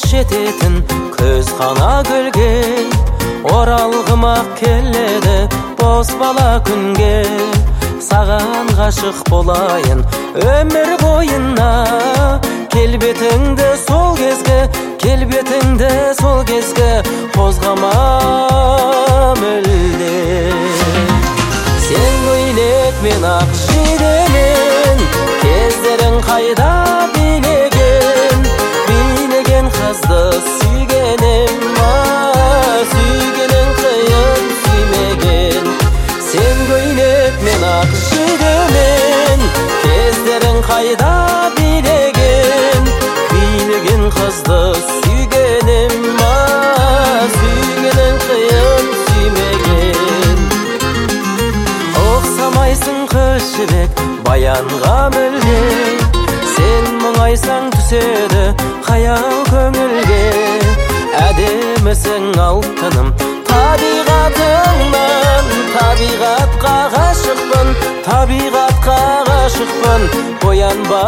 жететін көз қана гүлге, оралғымақ келеді бос бала күнге. Саған ғашық болайын өмір бойына, келбетіңді сол кезге, келбетіңді сол кезге қозғама мүлде. Сен көйлек, мен ақ жейдемен, кездерің қайда билеген, билеген қызды сүйгенім, сүйгенің қиын сүймеген. Сен көйлек, мен ақ жейдемен, кездерің қайда билеген, билеген қызды сүйгенім, сүйгенің қиын сүймеген. Оқсамайсың қыз жібек баянға мүлде, сен мұңайсаң түседі қаяу көңілге. Әдемісің алтыным табиғатыңнан, табиғатқа ғашықпын, табиғатқа ғашықпын, боянба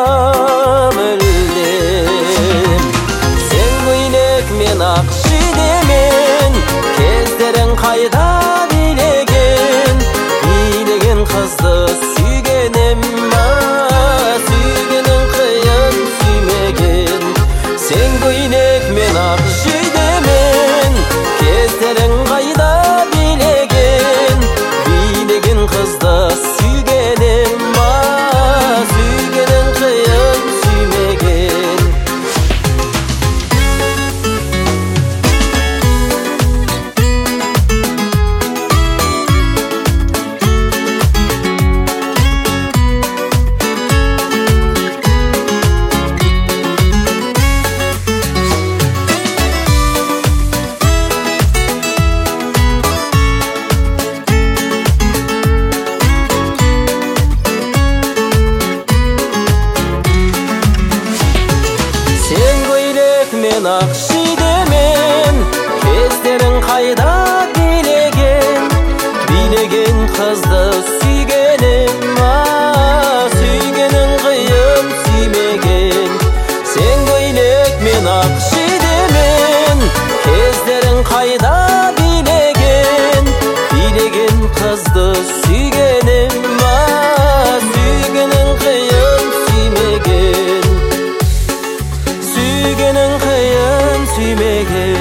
мүлдем. Сен көйлек, мен ақ жейдемен, кездерің қайда билеген, билеген қызды сүйгенім, сүйгенің қиын сүймеген. Сен көйлек, мен ақ жейдемен, кездерің қайда билеген, билеген қызды сүйгенім, сүйгенің қиын сүймеген. Мен ақ жейдемен, кездерің қайда билеген, билеген қызды сүйгенім, сүйгенің қиын сүймеген. Сен көйлек, мен ақ жейдемен, кездерің қайда билеген, билеген қызды сүйгенім, сүйгенің қиын сүймеген. Сүйгенің қиын сүймеген.